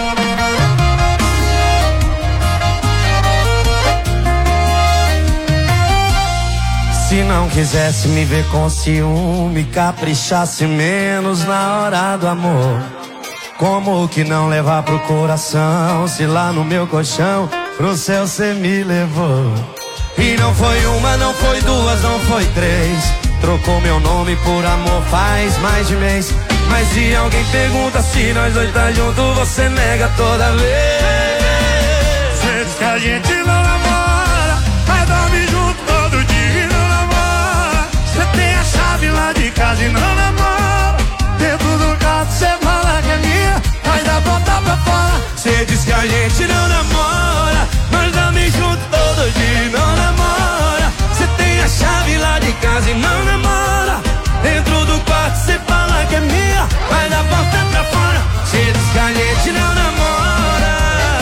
Se não quisesse me ver com ciúme, caprichasse menos na hora do amor. Como que não levar pro coração, se lá no meu colchão pro céu cê me levou? E não foi uma, não foi duas, não foi três. Trocou meu nome por amor faz mais de mês. Mas se alguém pergunta se nós dois tá junto, você nega toda vez. Cê diz que a gente não namora, mas dorme junto todo dia e não namora. Cê tem a chave lá de casa e não namora. Dentro do carro cê fala que é minha, mas dá volta pra fora. Cê diz que a gente não namora, mas dorme junto todo dia e não namora. Cê tem a chave lá de casa e não namora. Dentro do quarto cê fala que é minha, mas dá volta pra fora. Cê diz que a gente não namora.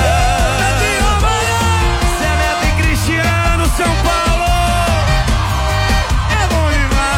Cê é Neto e Cristiano, São Paulo. É bom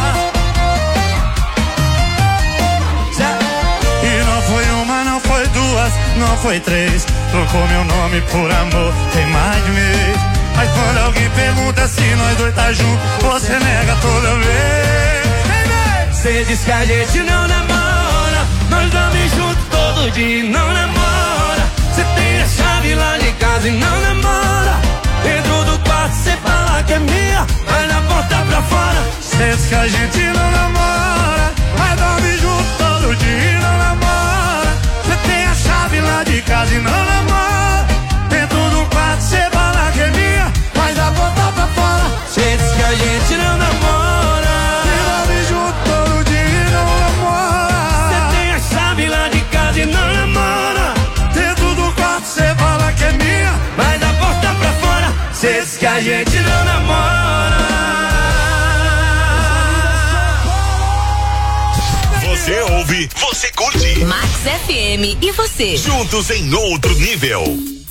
demais. E não foi uma, não foi duas, não foi três. Trocou meu nome por amor, tem mais de mês. Mas quando alguém pergunta se nós dois tá junto, você nega toda vez. Cê diz que a gente não namora, nós dormimos juntos todo dia e não namora. Cê tem a chave lá de casa e não namora. Dentro do quarto cê fala que é minha, mas na porta pra fora. Cê diz que a gente não namora, mas dorme junto todo dia e não namora. Cê tem a chave lá de casa e não namora. Dentro do quarto cê fala que é minha, mas a porta pra fora. Cê diz que a gente não namora, cê dorme junto todo dia e não namora. Cê tem a chave lá de casa e não namora. Dentro do quarto cê fala que é minha, mas a porta pra fora. Cê diz que a gente não namora. Você ouve, você curte. Max F M e você. Juntos em outro nível.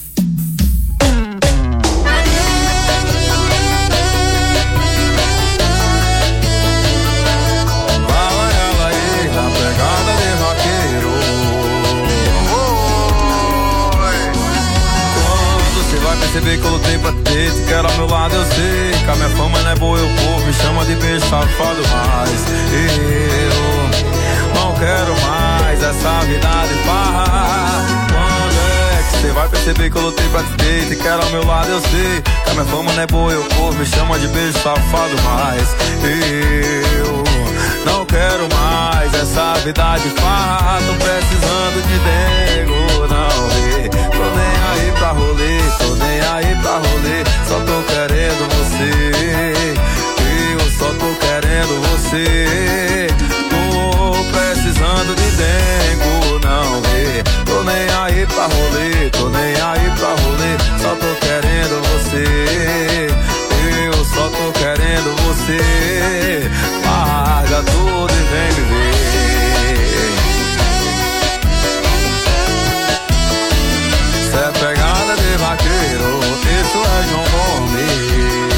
Perceber que eu lutei pra ter, te quero ao meu lado, eu sei que a minha fama não é boa, eu povo me chama de beijo safado, mas eu não quero mais essa vida de farra. Quando é que você vai perceber que eu lutei pra te ter, te quero ao meu lado, eu sei que a minha fama não é boa, eu povo me chama de beijo safado, mas eu Não quero mais essa vida de farra. Tô precisando de dengo, não vê. Tô nem aí pra rolê, tô nem aí pra rolê. Só tô querendo você, eu só tô querendo você. Tô precisando de dengo, não vê. Tô nem aí pra rolê, tô nem aí pra rolê. Só tô querendo você, eu só tô querendo você. Larga tudo e vem me ver. Cê é pegada de vaqueiro, isso é João Gomes.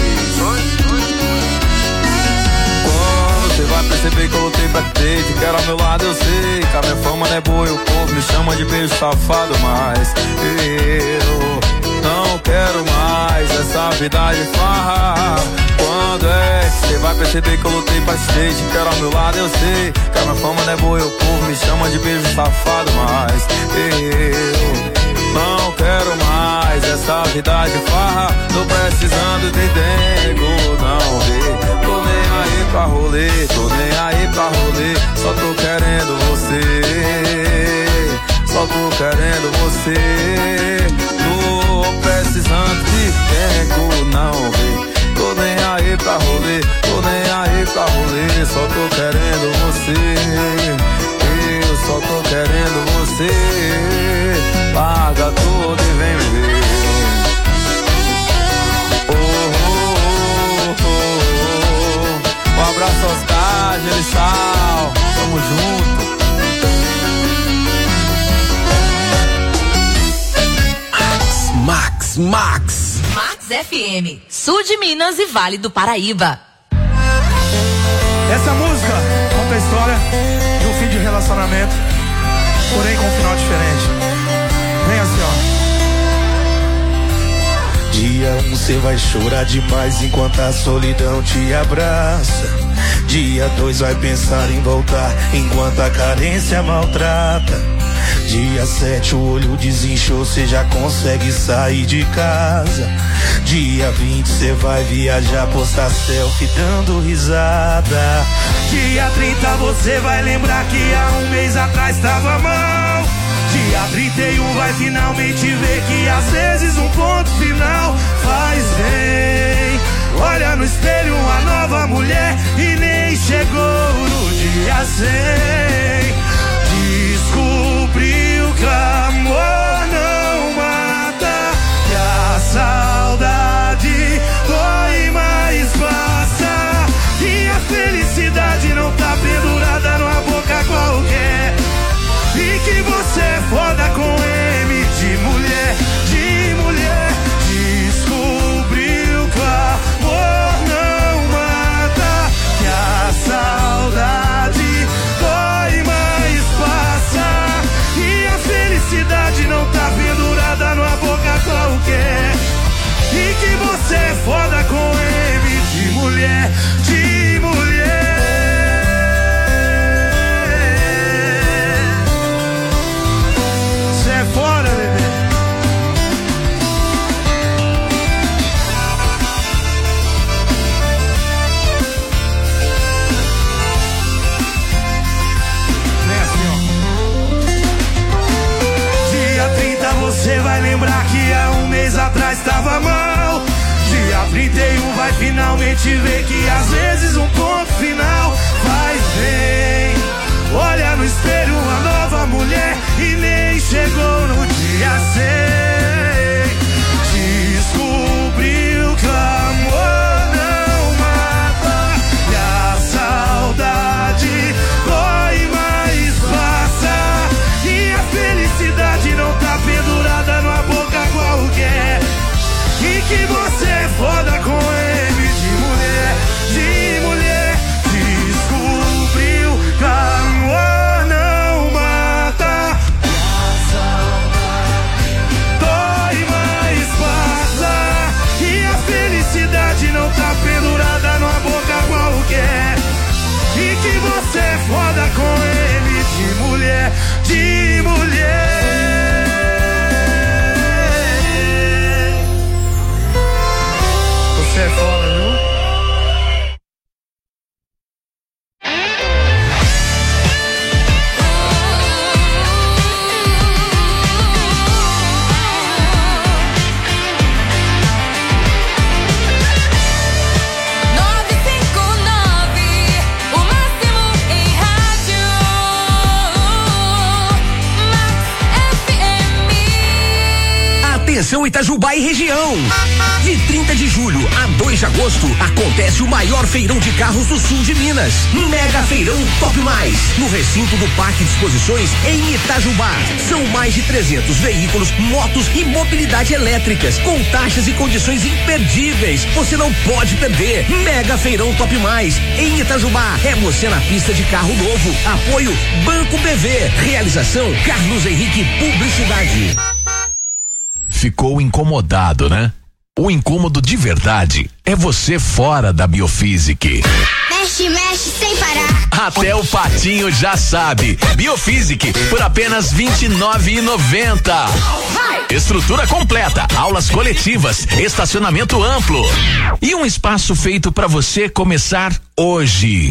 Quando cê vai perceber que eu lutei pra ter, te quero ao meu lado, eu sei que a minha fama não é boa, o povo me chama de beijo safado, mas eu não quero mais essa vida de farra. Quando é que cê vai perceber que eu lutei pra ser? Te quero ao meu lado, eu sei que a minha fama não é boa, o povo me chama de beijo safado, mas eu não quero mais essa vida de farra. Tô precisando de dengo, não vê. Tô nem aí pra rolê, tô nem aí pra rolê. Só tô querendo você, só tô querendo você. Tô precisando de dengo, não vê. Tô nem aí pra rolê, tô nem aí pra rolê. Só tô querendo você, eu só tô querendo você. Larga tudo e vem me ver. Oh, oh, oh, oh. Um abraço aos Oscar, Gersal, tamo junto. Max, Max. Max F M, Sul de Minas e Vale do Paraíba. Essa música conta a história de um fim de relacionamento, porém com um final diferente. Vem assim, ó. Dia um cê vai chorar demais enquanto a solidão te abraça. Dia dois vai pensar em voltar enquanto a carência maltrata. Dia sete o olho desinchou, cê já consegue sair de casa. Dia vinte cê vai viajar, postar selfie dando risada. Dia trinta você vai lembrar que há um mês atrás tava mal. Dia trinta e um vai finalmente ver que às vezes um ponto final faz bem. Olha no espelho uma nova mulher e nem chegou no dia cem. Descobriu que amor não mata, que a saudade dói mais passa, e a felicidade não tá pendurada numa boca qualquer, e que você é foda com M de mulher, de mulher. Descobriu que amor não mata, que a saudade dói mais passa, e a felicidade não tá pendurada numa boca qualquer, e que você é foda com M de mulher, de mulher. Você é foda, bebê. Você vai lembrar que há um mês atrás tava mal. Dia trinta e um vai finalmente ver que às vezes um ponto final faz bem. Olha no espelho uma nova mulher e nem chegou no dia cem. Descobriu que o amor não mata, e a saudade dói mais passa, e a felicidade não tá pendurada numa boca qualquer, e que você é foda com M de mulher, de mulher. Descobriu que amor não mata, e a saudade Feirão Itajubá e região. De trinta de julho a dois de agosto acontece o maior feirão de carros do sul de Minas. Mega Feirão Top Mais, no recinto do Parque de Exposições em Itajubá. São mais de trezentos veículos, motos e mobilidade elétricas, com taxas e condições imperdíveis. Você não pode perder. Mega Feirão Top Mais em Itajubá. É você na pista de carro novo. Apoio Banco B V. Realização Carlos Henrique Publicidade. Ficou incomodado, né? O incômodo de verdade é você fora da Biofísic. Mexe, mexe sem parar. Até o patinho já sabe. Biofísic por apenas vinte e nove reais e noventa centavos. Estrutura completa, aulas coletivas, estacionamento amplo e um espaço feito para você começar hoje.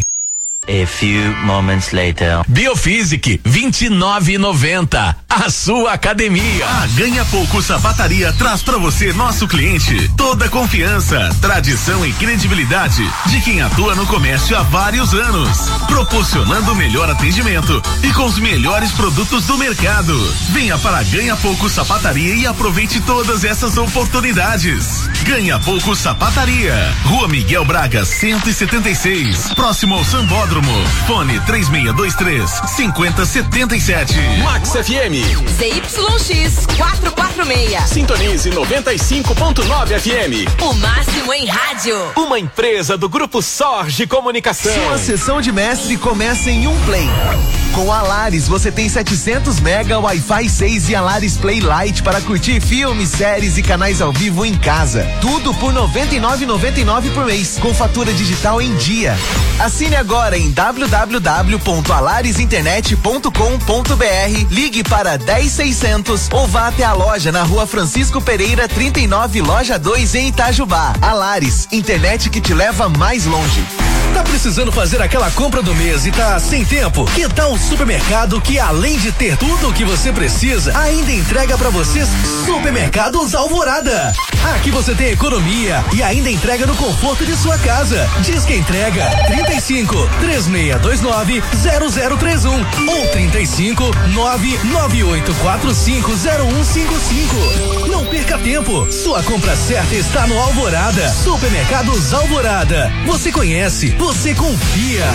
A few moments later. Biofísic, vinte e nove reais e noventa centavos. A sua academia. A Ganha Pouco Sapataria traz pra você, nosso cliente, toda a confiança, tradição e credibilidade de quem atua no comércio há vários anos, proporcionando o melhor atendimento e com os melhores produtos do mercado. Venha para a Ganha Pouco Sapataria e aproveite todas essas oportunidades. Ganha Pouco Sapataria, Rua Miguel Braga, cento e setenta e seis, próximo ao Sambódromo. Fone três seis dois três, cinco zero sete sete. Max F M. Z Y X quatrocentos e quarenta e seis. Sintonize noventa e cinco ponto nove F M. O máximo em rádio. Uma empresa do Grupo Sorge Comunicação. Sua sessão de mestre começa em um play. Com a Lares você tem setecentos mega Wi-Fi seis e a Lares Play Lite para curtir filmes, séries e canais ao vivo em casa. Tudo por noventa e nove reais e noventa e nove centavos por mês, com fatura digital em dia. Assine agora em w w w ponto alares internet ponto com ponto b r, ligue para dez seiscentos ou vá até a loja na Rua Francisco Pereira trinta e nove, loja dois em Itajubá. Alares, internet que te leva mais longe. Tá precisando fazer aquela compra do mês e tá sem tempo? Que tal um supermercado que, além de ter tudo o que você precisa, ainda entrega pra vocês? Supermercados Alvorada. Aqui você tem economia e ainda entrega no conforto de sua casa. Diz que entrega trinta e cinco, três seis dois nove, zero zero três um ou trinta e cinco, nove nove oito quatro cinco zero um cinco cinco. Não perca tempo. Sua compra certa está no Alvorada. Supermercados Alvorada. Você conhece, você confia.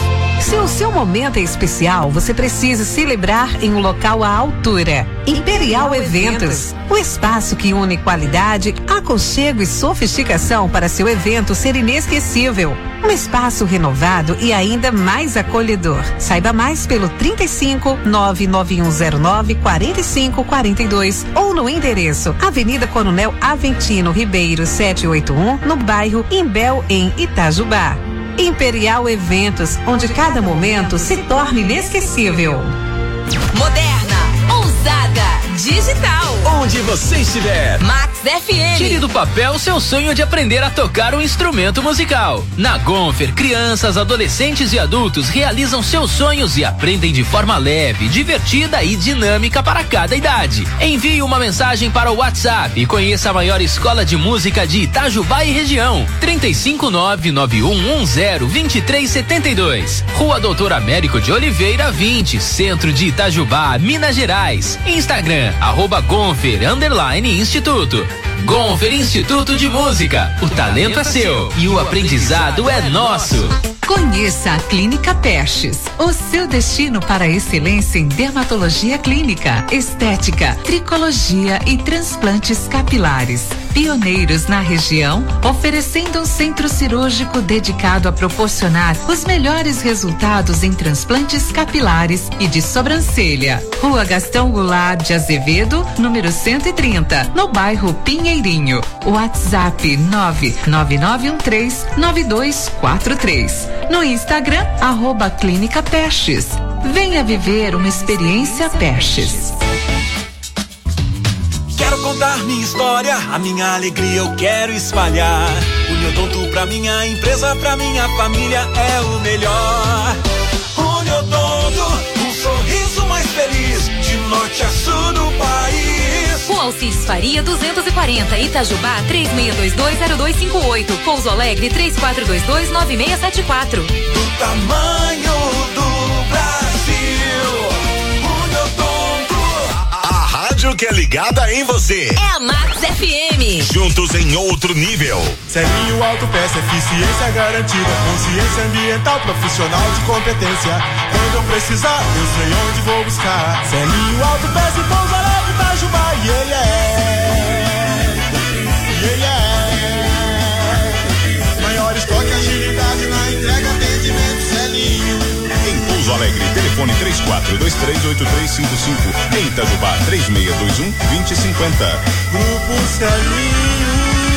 Se o seu momento é especial, você precisa celebrar em um local à altura. Imperial Eventos, o espaço que une qualidade, aconchego e sofisticação para seu evento ser inesquecível. Um espaço renovado e ainda mais acolhedor. Saiba mais pelo trinta e cinco, nove nove um zero nove, quatro cinco quatro dois ou no endereço Avenida Coronel Aventino Ribeiro setecentos e oitenta e um, no bairro Imbel, em Itajubá. Imperial Eventos, onde cada momento se torna inesquecível. Moderna, ousada, digital. Onde você estiver. Max F M. Tire do papel seu sonho de aprender a tocar um instrumento musical. Na Gonfer, crianças, adolescentes e adultos realizam seus sonhos e aprendem de forma leve, divertida e dinâmica para cada idade. Envie uma mensagem para o WhatsApp e conheça a maior escola de música de Itajubá e região. trinta e cinco, nove nove um um zero, vinte e três setenta e dois. Rua Doutor Américo de Oliveira, vinte, Centro de Itajubá, Minas Gerais. Instagram, arroba Gonfer, underline Instituto. Gonfer Instituto de Música. O talento é seu e o aprendizado é nosso. Conheça a Clínica Pestes, o seu destino para a excelência em dermatologia clínica, estética, tricologia e transplantes capilares. Pioneiros na região, oferecendo um centro cirúrgico dedicado a proporcionar os melhores resultados em transplantes capilares e de sobrancelha. Rua Gastão Goulart de Azevedo, número cento e trinta, no bairro Pinheirinho. WhatsApp nove nove nove um três nove dois quatro três. No Instagram, arroba Clínica Pestes. Venha viver uma experiência Pestes. Quero contar minha história, a minha alegria eu quero espalhar. Uniodonto pra minha empresa, pra minha família é o melhor. Uniodonto, um sorriso mais feliz, de norte a sul do país. O Alcides Faria duzentos e quarenta, Itajubá três seis dois dois zero dois cinco oito, Pouso Alegre três quatro dois dois nove seis sete quatro. Do tamanho do Brasil, Uniodonto. A, a Rádio rádio que é ligada em você. É a Max F M. Juntos em outro nível. Celinho Autopeça, eficiência garantida. Consciência ambiental, profissional de competência. Quando eu precisar, eu sei onde vou buscar. Celinho Autopeça e Pouso Alegre, Itajubá. E ele é. E ele é. Maior estoque, agilidade na entrega, atendimento, Celinho. Em Pouso Alegre, telefone três quatro dois três oito três cinco cinco. Em Itajubá, três seis dois um dois zero cinco zero. Grupo Celinho.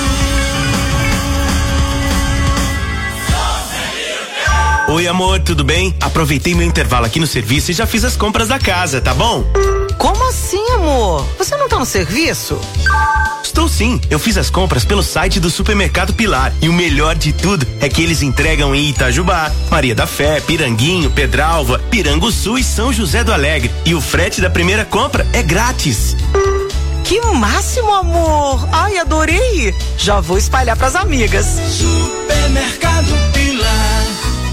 Oi, amor, tudo bem? Aproveitei meu intervalo aqui no serviço e já fiz as compras da casa, tá bom? Como assim, amor? Você não tá no serviço? Estou sim, eu fiz as compras pelo site do Supermercado Pilar e o melhor de tudo é que eles entregam em Itajubá, Maria da Fé, Piranguinho, Pedralva, Piranguçu e São José do Alegre. E o frete da primeira compra é grátis. Que máximo, amor! Ai, adorei! Já vou espalhar pras amigas. Supermercado Pilar.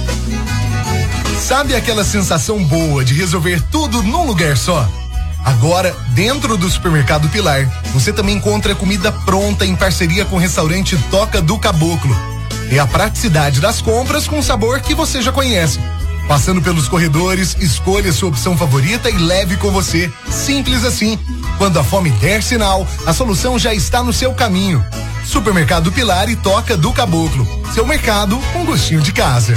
Sabe aquela sensação boa de resolver tudo num lugar só? Agora, dentro do Supermercado Pilar, você também encontra comida pronta em parceria com o restaurante Toca do Caboclo. É a praticidade das compras com o sabor que você já conhece. Passando pelos corredores, escolha sua opção favorita e leve com você. Simples assim. Quando a fome der sinal, a solução já está no seu caminho. Supermercado Pilar e Toca do Caboclo. Seu mercado com gostinho de casa.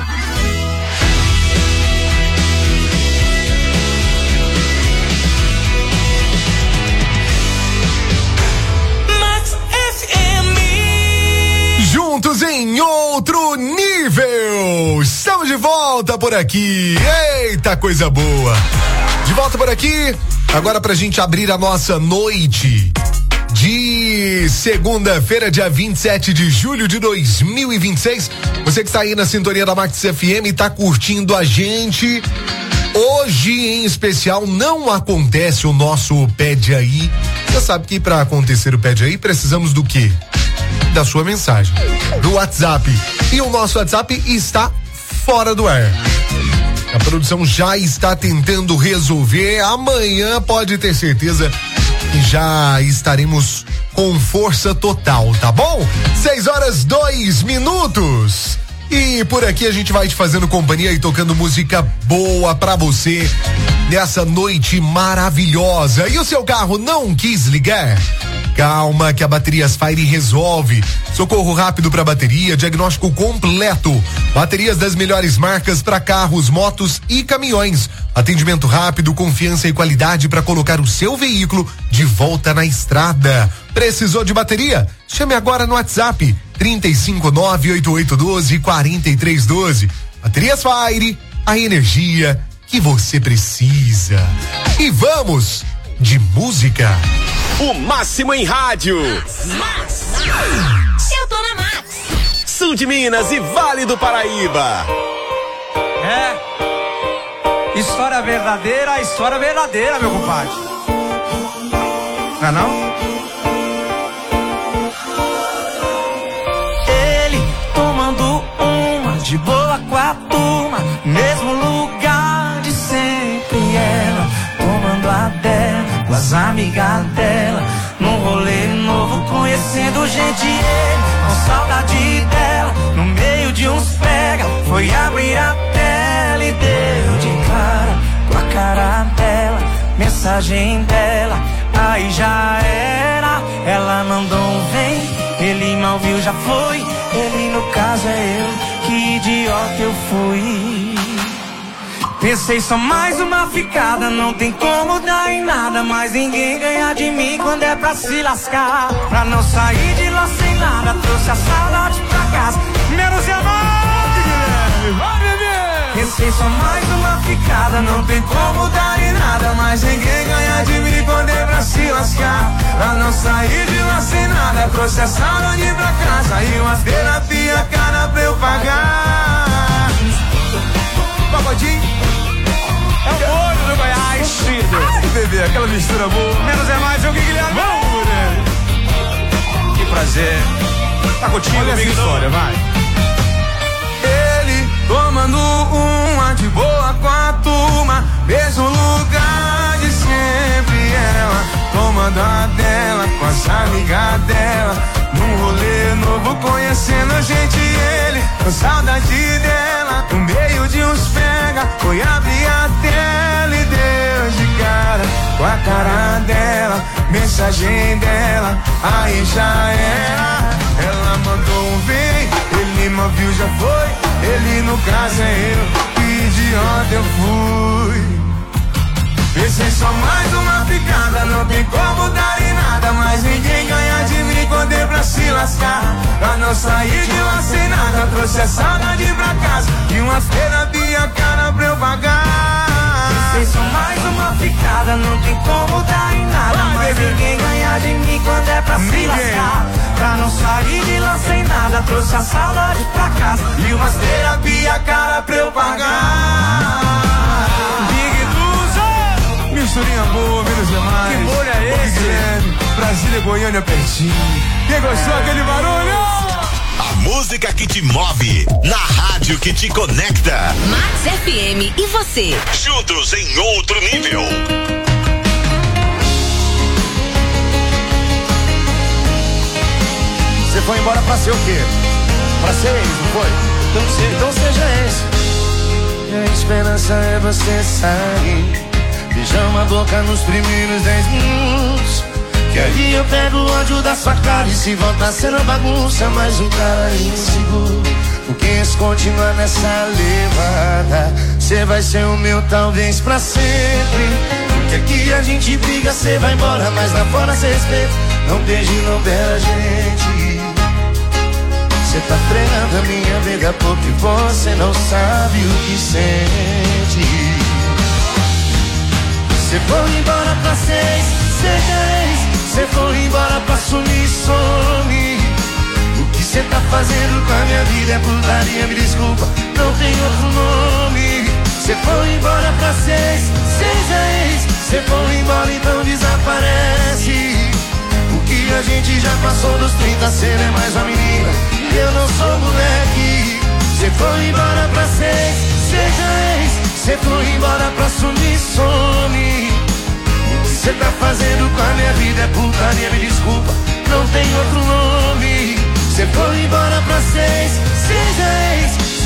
Juntos em outro nível. Estamos de volta por aqui. Eita, coisa boa. De volta por aqui. Agora pra gente abrir a nossa noite de segunda-feira, dia vinte e sete de julho de dois mil e vinte e seis. Você que está aí na sintonia da Max F M e tá curtindo a gente. Hoje, em especial, não acontece o nosso Pede Aí. Você sabe que para acontecer o Pede Aí, precisamos do quê? Da sua mensagem, do WhatsApp. E o nosso WhatsApp está fora do ar. A produção já está tentando resolver. Amanhã pode ter certeza que já estaremos com força total, tá bom? Seis horas, dois minutos. E por aqui a gente vai te fazendo companhia e tocando música boa pra você nessa noite maravilhosa. E o seu carro não quis ligar? Calma que a Baterias Fire resolve. Socorro rápido para bateria, diagnóstico completo. Baterias das melhores marcas para carros, motos e caminhões. Atendimento rápido, confiança e qualidade para colocar o seu veículo de volta na estrada. Precisou de bateria? Chame agora no WhatsApp trinta e cinco, nove oito oito um dois, quarenta e três doze. Baterias Fire, a energia que você precisa. E vamos de música. O máximo em rádio. Max, Max, Max. Eu tô na Max. Sul de Minas e Vale do Paraíba. É. História verdadeira, história verdadeira, meu compadre. Não é não? Ele tomando uma de boa com a turma, mesmo lugar de sempre. Ela tomando a dela com as amigas dela, num rolê novo, conhecendo gente. Ele com saudade dela, no meio de uns pega, foi abrir a tela e deu de cara com a cara dela, mensagem dela, aí já era. Ela mandou um vem, ele mal viu, já foi. Ele no caso é eu, que idiota eu fui. Pensei só mais uma ficada, não tem como dar em nada, mas ninguém ganha de mim quando é pra se lascar. Pra não sair de lá sem nada, trouxe a saudade pra casa, menos diamante, Guilherme, vai beber. Pensei só mais uma ficada, não tem como dar em nada, mas ninguém ganha de mim quando é pra se lascar. Pra não sair de lá sem nada, trouxe a saudade pra casa e uma terapia cara pra eu pagar. Pagodinho. É o molho do Goiás, filho. Ai, bebê, aquela mistura boa. Menos é mais, eu que Guilherme. Vamos, mulher. Que prazer. Tá contigo, olha essa história, vai. Ele tomando uma de boa com a turma, mesmo lugar de sempre. Ela amiga dela. Num rolê novo conhecendo gente e ele, com saudade dela. No meio de uns pega, foi abrir a tela e deu de cara com a cara dela, mensagem dela, aí já era. Ela mandou um vem, ele não viu, já foi. Ele no caso é eu, que idiota eu fui. Pensei só mais uma ficada, não tem como dar em nada, mas ninguém ganha de mim quando é pra se lascar. Pra não sair de lá sem nada, trouxe a saudade pra casa e umas terapia a cara pra eu pagar. Pensei só mais uma ficada, não tem como dar em nada, vai, mas bebê. Ninguém ganha de mim quando é pra ninguém. Se lascar. Pra não sair de lá sem nada, trouxe a saudade pra casa e umas terapia a cara pra eu pagar. Misturinha boa, menos demais. Que molho é esse? Guilherme, Brasília, Goiânia pertinho. Quem gostou aquele barulho? A música que te move, na rádio que te conecta. Max F M e você. Juntos em outro nível. Você foi embora pra ser o quê? Pra ser ex, não foi? Então, se, então seja esse. E a esperança é você sair. Beijamos a boca nos primeiros dez minutos, que aí eu pego o ódio da sua cara. E se voltar sendo bagunça, mais um cara inseguro. Porque se continuar nessa levada, cê vai ser o meu talvez pra sempre. Porque aqui a gente briga, cê vai embora, mas lá fora cê respeita. Não beije, não beira a gente. Cê tá treinando a minha vida porque você não sabe o que sente. Cê foi embora pra seis, seja ex. Cê foi embora pra sumir, some. O que cê tá fazendo com a minha vida é putaria, me desculpa, não tem outro nome. Cê foi embora pra seis, seja ex. Cê foi embora, então desaparece. O que a gente já passou dos trinta, cê não é mais uma menina e eu não sou moleque. Cê foi embora pra seis, seja ex. Cê foi embora pra sumir, some. O que cê tá fazendo com a minha vida é putaria, me desculpa, não tem outro nome. Cê foi embora pra seis, seja ex.